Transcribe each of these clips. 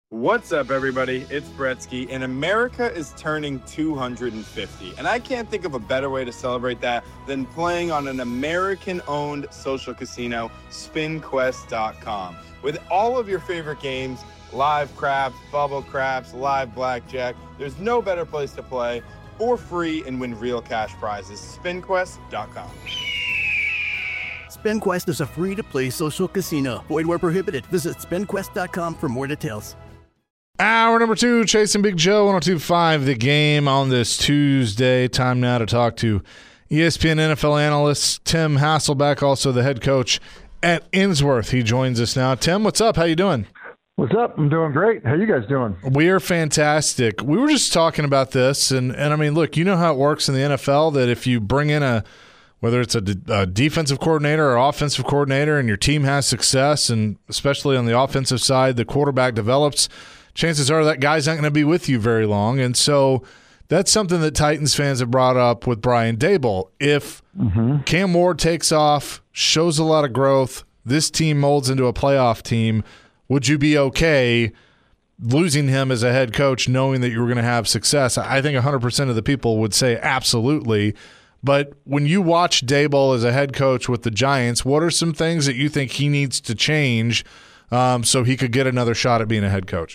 What's up, everybody? It's Bretsky, and America is turning 250. And I can't think of a better way to celebrate that than playing on an American-owned social casino, SpinQuest.com. With all of your favorite games, live craps, bubble craps, live blackjack, there's no better place to play for free and win real cash prizes. SpinQuest.com. SpinQuest is a free-to-play social casino. Void where prohibited. Visit SpinQuest.com for more details. Hour number 2, Chasing Big Joe, 102.5 The Game on this Tuesday. Time now to talk to ESPN NFL analyst Tim Hasselbeck, also the head coach at Innsworth. He joins us now. Tim, what's up? How you doing? What's up? I'm doing great. How you guys doing? We are fantastic. We were just talking about this, and I mean, look, you know how it works in the NFL, that if you bring in whether it's a defensive coordinator or offensive coordinator and your team has success, and especially on the offensive side, the quarterback develops, chances are that guy's not going to be with you very long. And so that's something that Titans fans have brought up with Brian Daboll. If Cam Ward takes off, shows a lot of growth, this team molds into a playoff team, would you be okay losing him as a head coach knowing that you were going to have success? I think 100% of the people would say absolutely. But when you watch Daboll as a head coach with the Giants, what are some things that you think he needs to change so he could get another shot at being a head coach?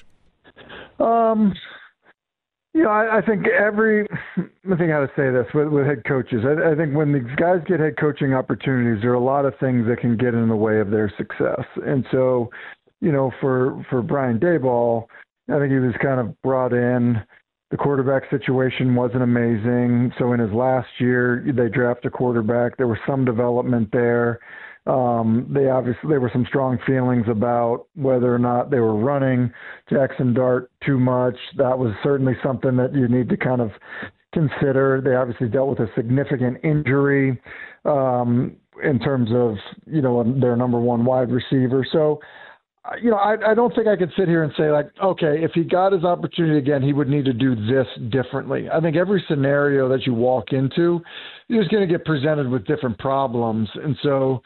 I think I think how to say this with head coaches. I think when these guys get head coaching opportunities, there are a lot of things that can get in the way of their success. And so, for Brian Daboll, I think he was kind of brought in. The quarterback situation wasn't amazing. So in his last year, they drafted a quarterback. There was some development there. There were some strong feelings about whether or not they were running Jackson Dart too much. That was certainly something that you need to kind of consider. They obviously dealt with a significant injury in terms of, their number one wide receiver. So, I don't think I could sit here and say, like, okay, if he got his opportunity again, he would need to do this differently. I think every scenario that you walk into, you're just going to get presented with different problems. And so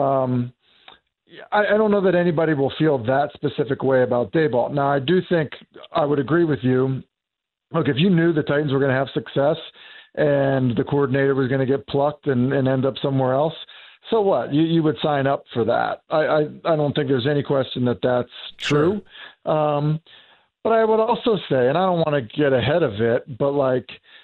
I don't know that anybody will feel that specific way about Daboll. Now, I do think I would agree with you. Look, if you knew the Titans were going to have success and the coordinator was going to get plucked and end up somewhere else, so what? You would sign up for that. I don't think there's any question that that's true. Sure. But I would also say, and I don't want to get ahead of it, but I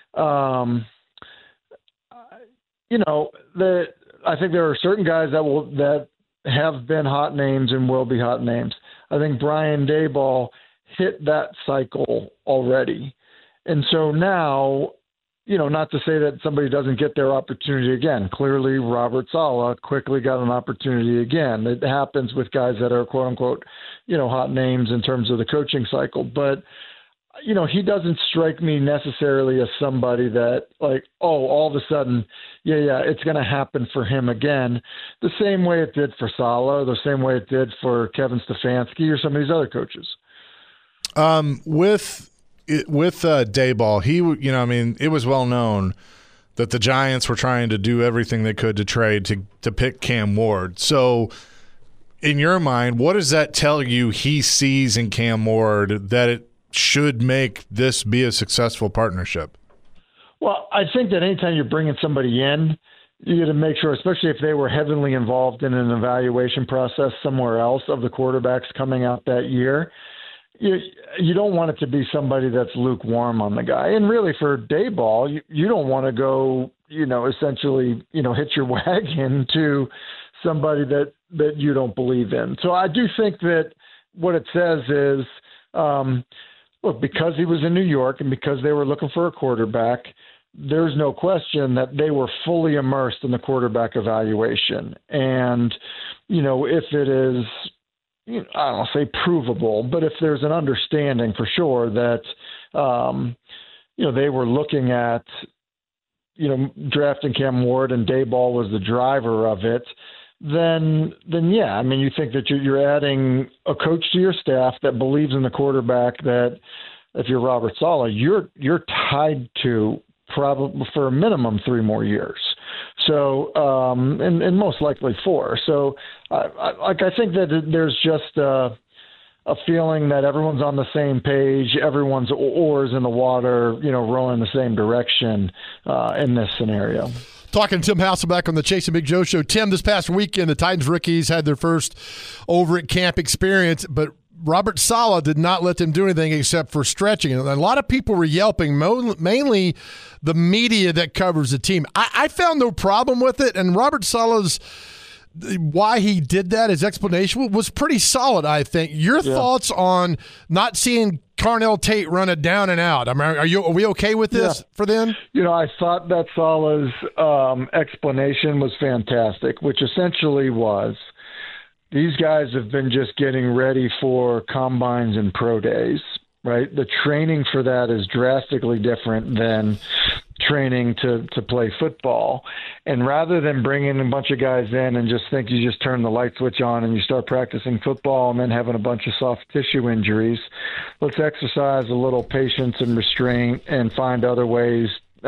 think there are certain guys that have been hot names and will be hot names. I think Brian Daboll hit that cycle already. And so now, not to say that somebody doesn't get their opportunity again. Clearly, Robert Saleh quickly got an opportunity again. It happens with guys that are, quote unquote, hot names in terms of the coaching cycle. But, he doesn't strike me necessarily as somebody that, all of a sudden, it's going to happen for him again. The same way it did for Saleh, the same way it did for Kevin Stefanski or some of these other coaches. With Daboll, it was well known that the Giants were trying to do everything they could to trade to pick Cam Ward. So, in your mind, what does that tell you he sees in Cam Ward that it should make this be a successful partnership? Well, I think that anytime you're bringing somebody in, you got to make sure, especially if they were heavily involved in an evaluation process somewhere else of the quarterbacks coming out that year, you don't want it to be somebody that's lukewarm on the guy. And really for Daboll, you don't want to go, essentially, hit your wagon to somebody that you don't believe in. So I do think that what it says is, look, because he was in New York and because they were looking for a quarterback, there's no question that they were fully immersed in the quarterback evaluation. And, if it is, I don't say provable, but if there's an understanding for sure that, they were looking at, drafting Cam Ward and Daboll was the driver of it, then yeah, I mean, you think that you're adding a coach to your staff that believes in the quarterback that if you're Robert Saleh, you're tied to probably for a minimum 3 more years. So, and most likely 4. So I think that there's just, a feeling that everyone's on the same page, everyone's oars in the water, rowing the same direction in this scenario. Talking to Tim Hasselbeck on the Chase and Big Joe show. Tim, this past weekend, the Titans rookies had their first over at camp experience, but Robert Saleh did not let them do anything except for stretching. And a lot of people were yelping, mainly the media that covers the team. I found no problem with it, and Robert Saleh's why he did that, his explanation was pretty solid, I think. Your thoughts on not seeing Carnell Tate run it down and out? I mean, are we okay with this for them? I thought that Saleh's explanation was fantastic, which essentially was these guys have been just getting ready for combines and pro days, right? The training for that is drastically different than training to play football. And rather than bringing a bunch of guys in and just think you just turn the light switch on and you start practicing football and then having a bunch of soft tissue injuries, let's exercise a little patience and restraint and find other ways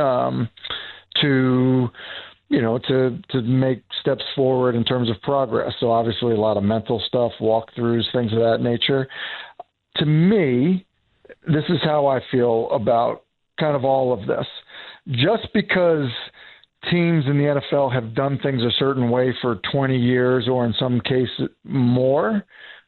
to make steps forward in terms of progress. So obviously a lot of mental stuff, walkthroughs, things of that nature. To me, this is how I feel about kind of all of this. Just because teams in the NFL have done things a certain way for 20 years or in some cases more,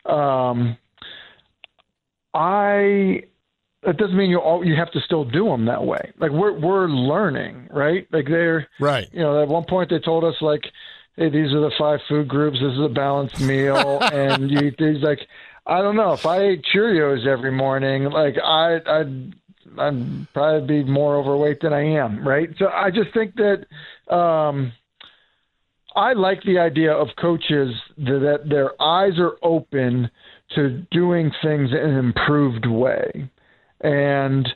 that doesn't mean you have to still do them that way. Like we're learning, right? Like they're right. At one point they told us like, hey, these are the 5 food groups. This is a balanced meal, and you eat these. Like, I don't know if I ate Cheerios every morning, like I'd probably be more overweight than I am, right? So I just think that I like the idea of coaches that their eyes are open to doing things in an improved way. And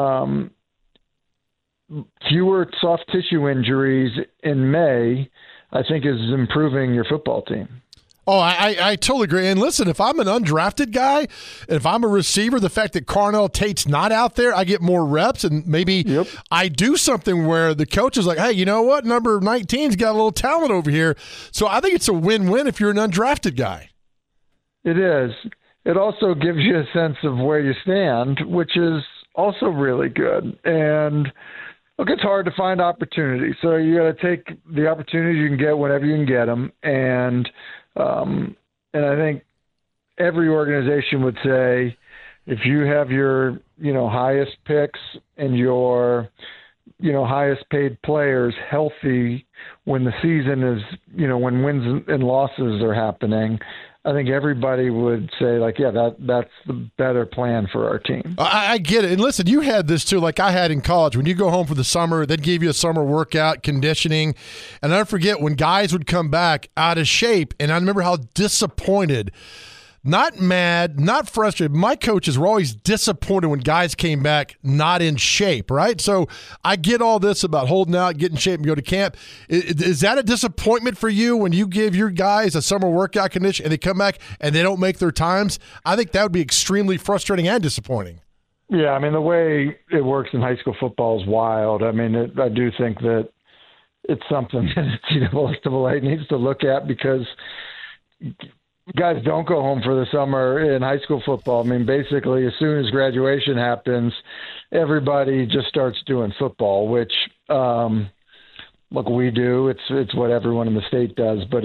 fewer soft tissue injuries in May, I think, is improving your football team. Oh, I totally agree. And listen, if I'm an undrafted guy, if I'm a receiver, the fact that Carnell Tate's not out there, I get more reps, and maybe I do something where the coach is like, hey, you know what? Number 19's got a little talent over here. So I think it's a win-win if you're an undrafted guy. It is. It also gives you a sense of where you stand, which is also really good. And look, it's hard to find opportunities. So you got to take the opportunities you can get whenever you can get them. And I think every organization would say if you have your, highest picks and your, highest paid players healthy when the season is, when wins and losses are happening, I think everybody would say, like, yeah, that's the better plan for our team. I get it. And listen, you had this too, like I had in college. When you go home for the summer, they'd give you a summer workout, conditioning. And I forget when guys would come back out of shape, and I remember how disappointed, not mad, not frustrated. My coaches were always disappointed when guys came back not in shape, right? So I get all this about holding out, get in shape, and go to camp. Is that a disappointment for you when you give your guys a summer workout condition and they come back and they don't make their times? I think that would be extremely frustrating and disappointing. Yeah, I mean, the way it works in high school football is wild. I mean, I do think that it's something that NCAA needs to look at because guys don't go home for the summer in high school football. I mean, basically, as soon as graduation happens, everybody just starts doing football, which, look, we do. It's what everyone in the state does, but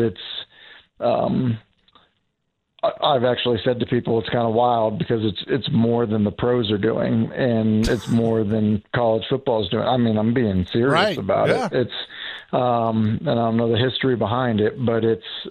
I've actually said to people it's kind of wild because it's more than the pros are doing, and it's more than college football is doing. I mean, I'm being serious about it. It's, and I don't know the history behind it, but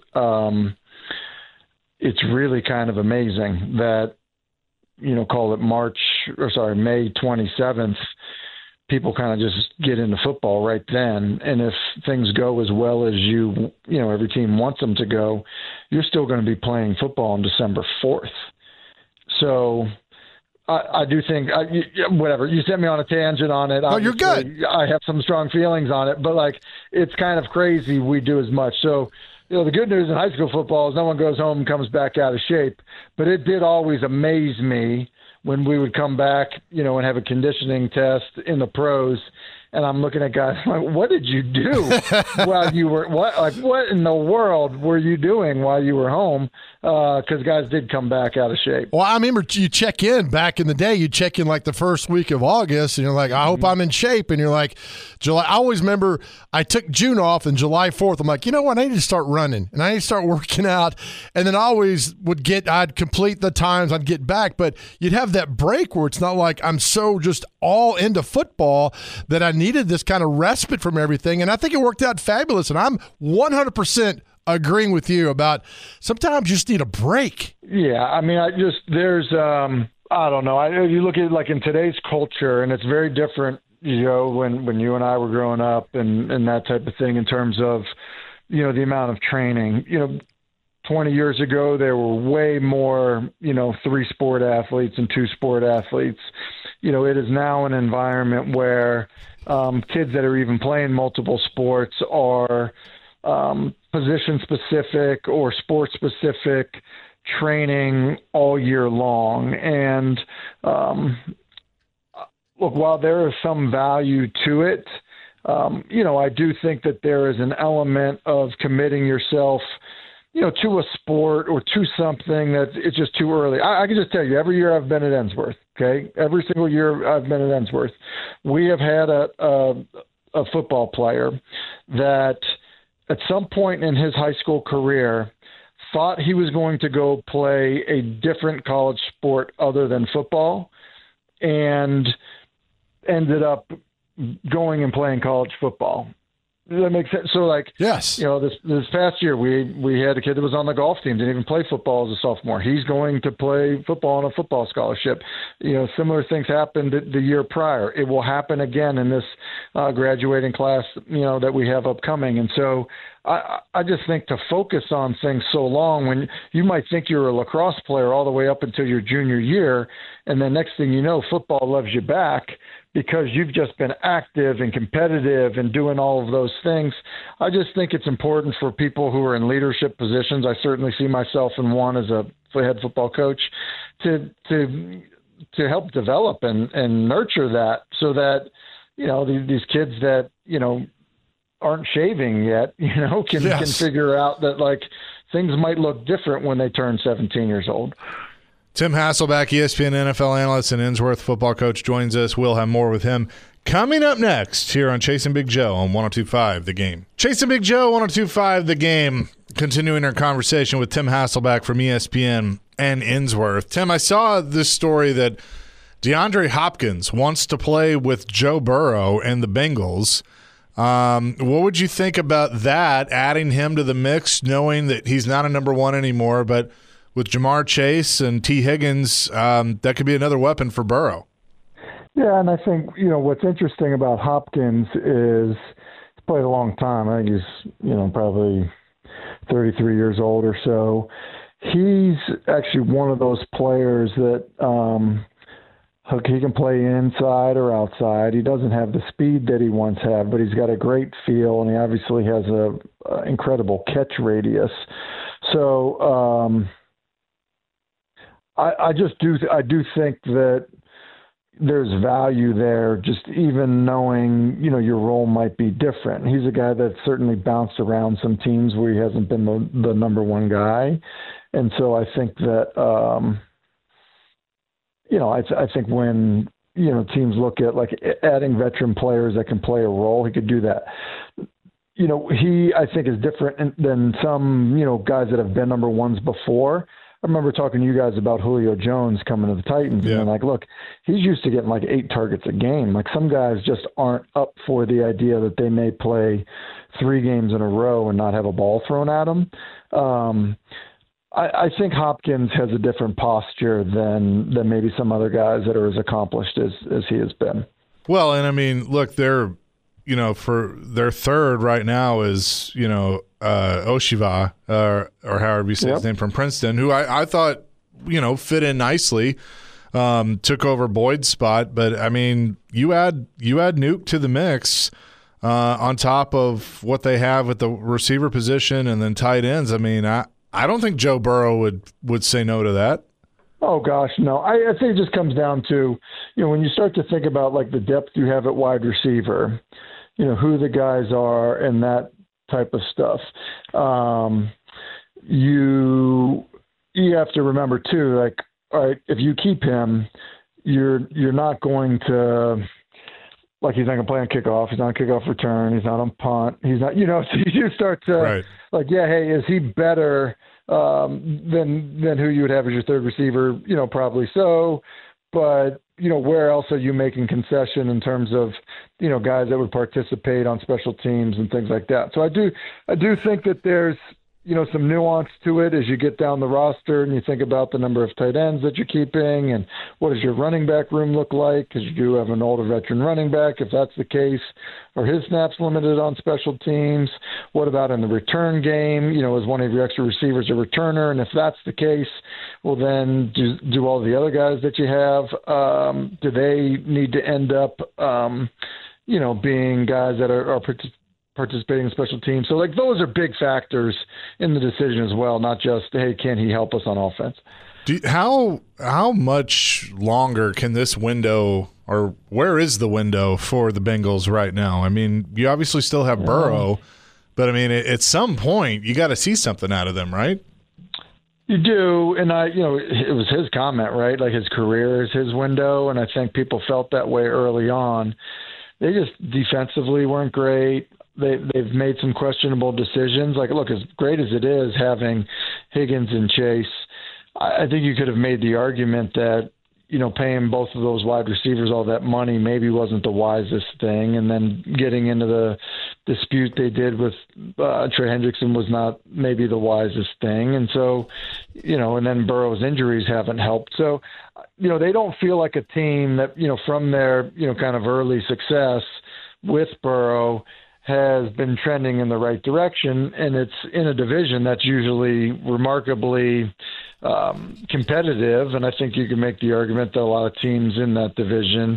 it's really kind of amazing that, call it May 27th, people kind of just get into football right then. And if things go as well as every team wants them to go, you're still going to be playing football on December 4th. So I do think, whatever, you sent me on a tangent on it. Oh, you're good. I have some strong feelings on it, but it's kind of crazy we do as much. So, the good news in high school football is no one goes home and comes back out of shape. But it did always amaze me when we would come back, and have a conditioning test in the pros, and I'm looking at guys like, what did you do while you were what in the world were you doing while you were home? Because guys did come back out of shape. Well, I remember you check in back in the day. You check in like the first week of August, and you're like, I hope I'm in shape. And you're like, July. I always remember I took June off, and July 4th, I'm like, you know what? I need to start running, and I need to start working out. And then I always I'd complete the times, I'd get back, but you'd have that break where it's not like I'm so just all into football that I needed this kind of respite from everything. And I think it worked out fabulous. And I'm 100% agreeing with you about sometimes you just need a break. Yeah, I mean, there's I don't know. You look at it like in today's culture, and it's very different, when you and I were growing up and that type of thing in terms of, the amount of training. 20 years ago, there were way more, 3-sport athletes and 2-sport athletes. It is now an environment where kids that are even playing multiple sports are position-specific or sport-specific training all year long. And look, while there is some value to it, I do think that there is an element of committing yourself to a sport or to something that it's just too early. I can just tell you, every year I've been at Ensworth, okay? Every single year I've been at Ensworth, we have had a football player that at some point in his high school career thought he was going to go play a different college sport other than football and ended up going and playing college football. Does that make sense? So, yes, this past year we had a kid that was on the golf team, didn't even play football as a sophomore. He's going to play football on a football scholarship. Similar things happened the year prior. It will happen again in this graduating class, that we have upcoming. And so I just think to focus on things so long, when you might think you're a lacrosse player all the way up until your junior year, and then next thing you know, football loves you back because you've just been active and competitive and doing all of those things. I just think it's important for people who are in leadership positions. I certainly see myself in one as a head football coach to help develop and nurture that so that, these kids that, aren't shaving yet, can figure out that things might look different when they turn 17 years old. Tim Hasselbeck, ESPN NFL analyst and Ensworth football coach, joins us. We'll have more with him coming up next here on Chasing Big Joe on 102.5 The Game. Chasing Big Joe, 102.5 The Game. Continuing our conversation with Tim Hasselbeck from ESPN and Ensworth. Tim, I saw this story that DeAndre Hopkins wants to play with Joe Burrow and the Bengals. What would you think about that, adding him to the mix, knowing that he's not a number one anymore, but with Jamar Chase and T. Higgins, that could be another weapon for Burrow. Yeah, and I think, what's interesting about Hopkins is he's played a long time. I think he's, probably 33 years old or so. He's actually one of those players that he can play inside or outside. He doesn't have the speed that he once had, but he's got a great feel, and he obviously has a incredible catch radius. So I do think that there's value there, just even knowing, your role might be different. He's a guy that certainly bounced around some teams where he hasn't been the number one guy. And so I think that, I think when, teams look at adding veteran players that can play a role, he could do that. He, I think, is different than some, guys that have been number ones before. I remember talking to you guys about Julio Jones coming to the Titans, and look, he's used to getting 8 targets a game. Some guys just aren't up for the idea that they may play 3 games in a row and not have a ball thrown at them. I think Hopkins has a different posture than maybe some other guys that are as accomplished as he has been. Well, and I mean, look, they're, for their third right now is, Oshiva, or however you say his name, from Princeton, who I thought, fit in nicely, took over Boyd's spot. But, I mean, you add Nuke to the mix on top of what they have at the receiver position and then tight ends. I mean, I don't think Joe Burrow would say no to that. Oh, gosh, no. I think it just comes down to, when you start to think about, like, the depth you have at wide receiver, who the guys are and that type of stuff. You have to remember, too, like, all right, if you keep him, you're not going to – like, he's not going to play on kickoff. He's not on kickoff return. He's not on punt. He's not, so you start to, right. Like, yeah, hey, is he better than who you would have as your third receiver? Probably so. But, where else are you making concession in terms of, guys that would participate on special teams and things like that? So I do think that there's, some nuance to it as you get down the roster and you think about the number of tight ends that you're keeping and what does your running back room look like, because you do have an older veteran running back. If that's the case, are his snaps limited on special teams? What about in the return game? Is one of your extra receivers a returner? And if that's the case, well, then do all the other guys that you have, do they need to end up, being guys that are participating in special teams? So, like, those are big factors in the decision as well, not just, hey, can he help us on offense? How much longer can this window, or where is the window for the Bengals right now? I mean, you obviously still have Burrow, but, I mean, at some point you got to see something out of them, right? You do, and it was his comment, right? Like, his career is his window, and I think people felt that way early on. They just defensively weren't great. They've made some questionable decisions. Like, look, as great as it is having Higgins and Chase, I think you could have made the argument that, paying both of those wide receivers all that money maybe wasn't the wisest thing. And then getting into the dispute they did with Trey Hendrickson was not maybe the wisest thing. And so, and then Burrow's injuries haven't helped. So, they don't feel like a team that, from their, kind of early success with Burrow has been trending in the right direction, and it's in a division that's usually remarkably competitive. And I think you can make the argument that a lot of teams in that division,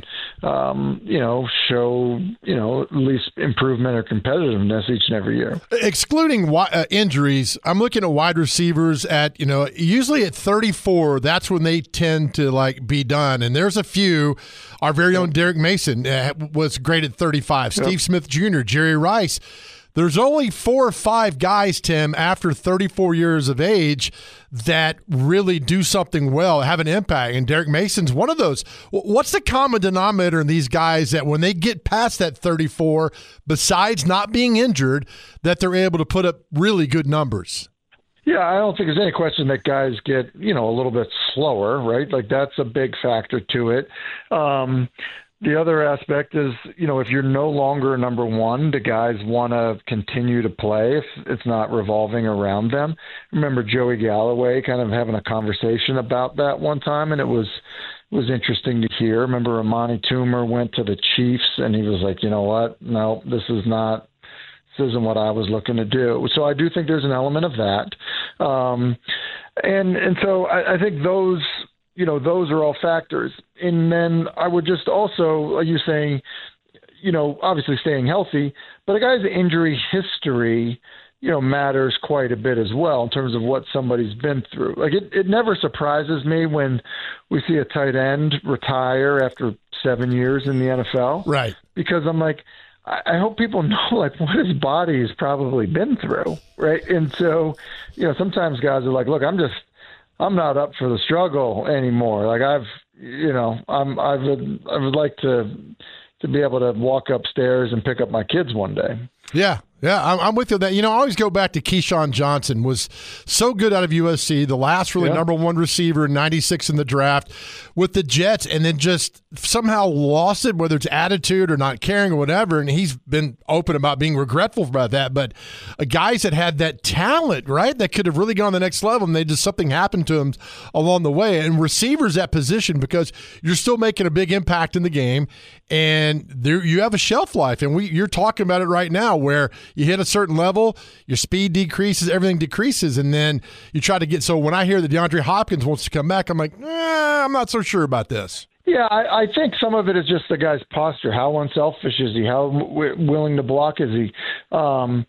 show, at least improvement or competitiveness each and every year. Excluding injuries, I'm looking at wide receivers at, usually at 34, that's when they tend to be done. And there's a few. Our very own Derek Mason was great at 35. Yep. Steve Smith Jr., Jerry Rice. There's only 4 or 5 guys, Tim, after 34 years of age that really do something well, have an impact, and Derek Mason's one of those. What's the common denominator in these guys that when they get past that 34, besides not being injured, that they're able to put up really good numbers? Yeah, I don't think there's any question that guys get, a little bit slower, right? Like, that's a big factor to it. The other aspect is, if you're no longer number one, the guys want to continue to play if it's not revolving around them. I remember Joey Galloway kind of having a conversation about that one time, and it was interesting to hear. I remember Amani Toomer went to the Chiefs, and he was like, you know what? No, this isn't what I was looking to do. So I do think there's an element of that. And so I think those are all factors. And then I would just also, are you saying, obviously staying healthy, but a guy's injury history, matters quite a bit as well in terms of what somebody's been through. Like, it never surprises me when we see a tight end retire after 7 years in the NFL. Right. Because I'm like, I hope people know, like, what his body has probably been through, right? And so, sometimes guys are like, look, I'm not up for the struggle anymore. Like, I would like to be able to walk upstairs and pick up my kids one day. Yeah. Yeah, I'm with you on that. I always go back to Keyshawn Johnson, was so good out of USC, the last really number one receiver in 96 in the draft with the Jets, and then just somehow lost it, whether it's attitude or not caring or whatever, and he's been open about being regretful about that. But guys that had that talent, right, that could have really gone to the next level, and something happened to them along the way. And receivers at position, because you're still making a big impact in the game, and you have a shelf life. And you're talking about it right now where you hit a certain level, your speed decreases, everything decreases, and then you try to get – so when I hear that DeAndre Hopkins wants to come back, I'm like, I'm not so sure about this. Yeah, I think some of it is just the guy's posture. How unselfish is he? How willing to block is he?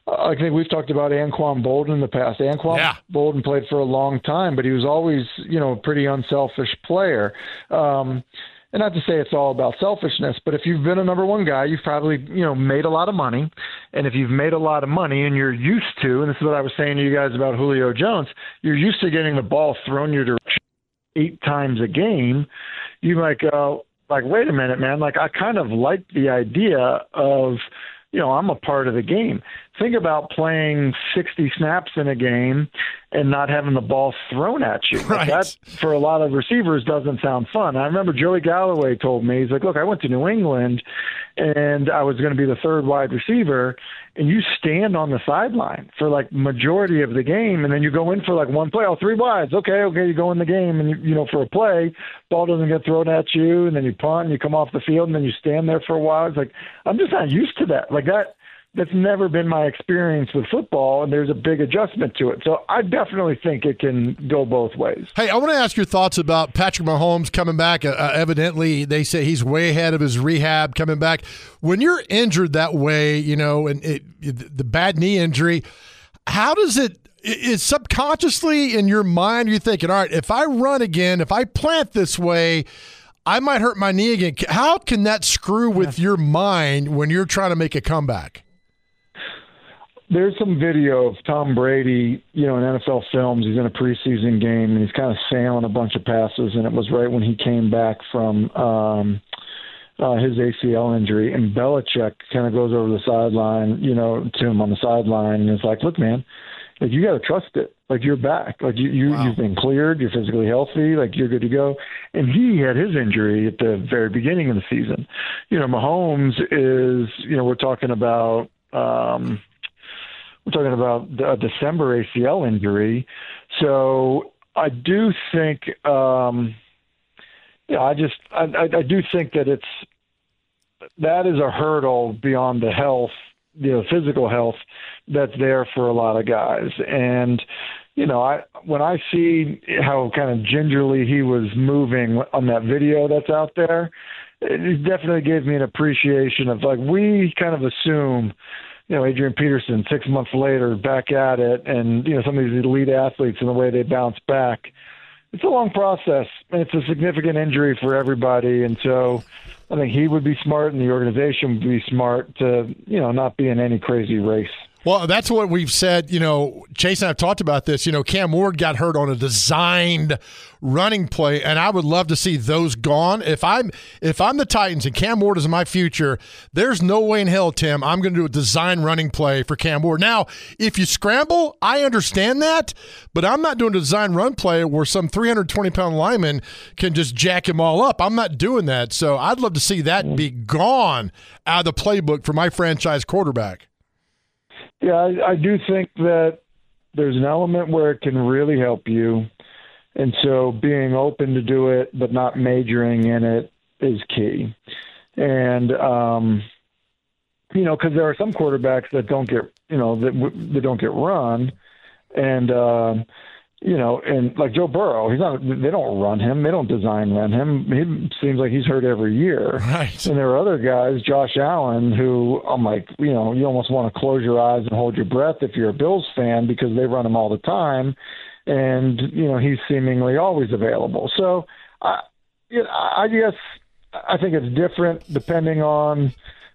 I think we've talked about Anquan Boldin in the past. Anquan Boldin played for a long time, but he was always, a pretty unselfish player. And not to say it's all about selfishness, but if you've been a number one guy, you've probably, made a lot of money. And if you've made a lot of money and you're used to, and this is what I was saying to you guys about Julio Jones, you're used to getting the ball thrown your direction 8 times a game, you might go, wait a minute, man. I kind of like the idea of, I'm a part of the game. Think about playing 60 snaps in a game and not having the ball thrown at you. Right. That, for a lot of receivers, doesn't sound fun. I remember Joey Galloway told me, he's like, look, I went to New England and I was going to be the third wide receiver, and you stand on the sideline for majority of the game, and then you go in for one play, 3 wides. Okay, you go in the game, and for a play, ball doesn't get thrown at you, and then you punt, and you come off the field, and then you stand there for a while. It's I'm just not used to that. That's never been my experience with football, and there's a big adjustment to it. So I definitely think it can go both ways. Hey, I want to ask your thoughts about Patrick Mahomes coming back. Evidently, they say he's way ahead of his rehab coming back. When you're injured that way, and the bad knee injury, how does it – is subconsciously in your mind you're thinking, all right, if I run again, if I plant this way – I might hurt my knee again. How can that screw with your mind when you're trying to make a comeback? There's some video of Tom Brady, in NFL films. He's in a preseason game, and he's kind of sailing a bunch of passes, and it was right when he came back from his ACL injury. And Belichick kind of goes over the sideline, to him on the sideline, and is like, look, man, you got to trust it. You're back. You've been cleared. You're physically healthy. You're good to go. And he had his injury at the very beginning of the season. Mahomes is, we're talking about a December ACL injury. So I do think, I do think that that is a hurdle beyond the health, physical health that's there for a lot of guys. And, when I see how kind of gingerly he was moving on that video that's out there, it definitely gave me an appreciation of we kind of assume, Adrian Peterson 6 months later back at it, and, some of these elite athletes and the way they bounce back. It's a long process, and it's a significant injury for everybody. And so I think he would be smart and the organization would be smart to, not be in any crazy race. Well, that's what we've said. Chase and I have talked about this. Cam Ward got hurt on a designed running play, and I would love to see those gone. If I'm the Titans and Cam Ward is my future, there's no way in hell, Tim, I'm going to do a design running play for Cam Ward. Now, if you scramble, I understand that, but I'm not doing a design run play where some 320-pound lineman can just jack him all up. I'm not doing that. So I'd love to see that be gone out of the playbook for my franchise quarterback. Yeah, I do think that there's an element where it can really help you. And so being open to do it but not majoring in it is key. And, because there are some quarterbacks that don't get, that don't get run. And, and like Joe Burrow, they don't run him. They don't design run him. He seems like he's hurt every year. Right. And there are other guys, Josh Allen, who I'm like, you almost want to close your eyes and hold your breath if you're a Bills fan because they run him all the time. And, he's seemingly always available. So I guess I think it's different depending on,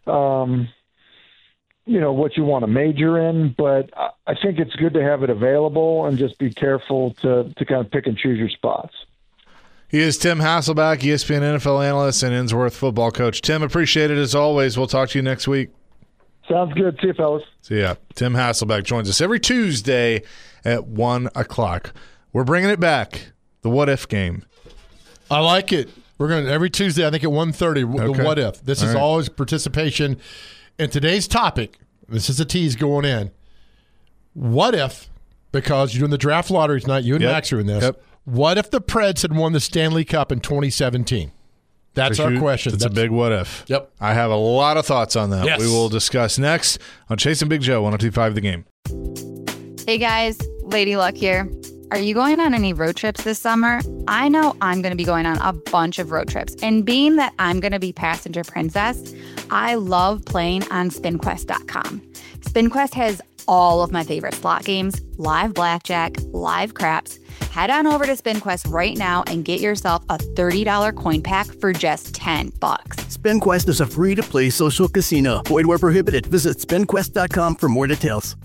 what you want to major in, but I think it's good to have it available and just be careful to kind of pick and choose your spots. He is Tim Hasselbeck, ESPN NFL analyst and Innsworth football coach. Tim, appreciate it as always. We'll talk to you next week. Sounds good. See you, fellas. See ya. Tim Hasselbeck joins us every Tuesday at 1 o'clock. We're bringing it back, the What If game. I like it. We're going to every Tuesday, I think at 1:30, the What If. This is always participation. And today's topic, this is a tease going in. What if, because you're doing the draft lottery tonight, you and Max are in this, what if the Preds had won the Stanley Cup in 2017? That's our question. That's a big what if. Yep. I have a lot of thoughts on that. Yes. We will discuss next on Chase and Big Joe, 102.5 The Game. Hey guys, Lady Luck here. Are you going on any road trips this summer? I know I'm going to be going on a bunch of road trips. And being that I'm going to be passenger princess, I love playing on SpinQuest.com. SpinQuest has all of my favorite slot games, live blackjack, live craps. Head on over to SpinQuest right now and get yourself a $30 coin pack for just $10. SpinQuest is a free-to-play social casino. Void where prohibited. Visit spinquest.com for more details.